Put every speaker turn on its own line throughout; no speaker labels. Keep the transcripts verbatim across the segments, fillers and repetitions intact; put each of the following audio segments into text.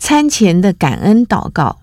餐前的感恩祷告。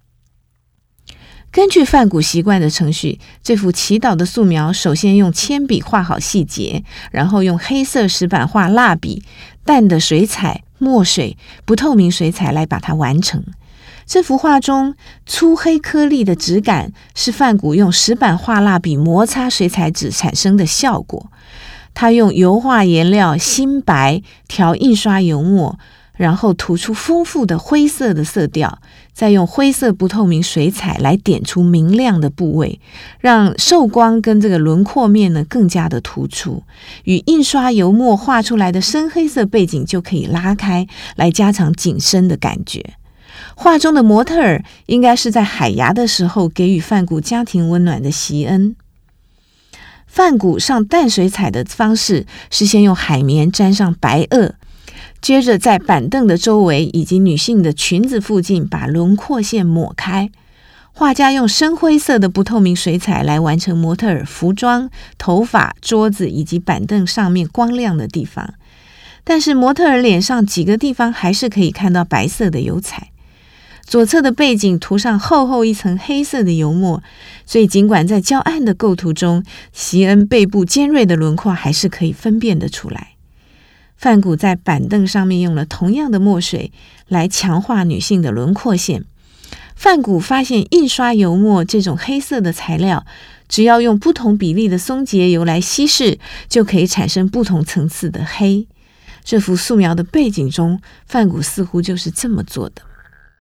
根据梵谷习惯的程序，这幅祈祷的素描首先用铅笔画好细节，然后用黑色石版画蜡笔、淡的水彩、墨水、不透明水彩来把它完成。这幅画中粗黑颗粒的质感是梵谷用石版画蜡笔摩擦水彩纸产生的效果。他用油画颜料新白调印刷油墨，然后涂出丰富的灰色的色调，再用灰色不透明水彩来点出明亮的部位，让受光跟这个轮廓面呢更加的突出，与印刷油墨画出来的深黑色背景就可以拉开，来加强景深的感觉。画中的模特儿应该是在海牙的时候给予梵谷家庭温暖的习恩。梵谷上淡水彩的方式是先用海绵沾上白垩，接着在板凳的周围以及女性的裙子附近把轮廓线抹开。画家用深灰色的不透明水彩来完成模特儿服装、头发、桌子以及板凳上面光亮的地方，但是模特儿脸上几个地方还是可以看到白色的油彩。左侧的背景涂上厚厚一层黑色的油墨，所以尽管在较暗的构图中，席恩背部尖锐的轮廓还是可以分辨得出来。梵谷在板凳上面用了同样的墨水来强化女性的轮廓线。梵谷发现印刷油墨这种黑色的材料，只要用不同比例的松节油来稀释，就可以产生不同层次的黑。这幅素描的背景中，梵谷似乎就是这么做的。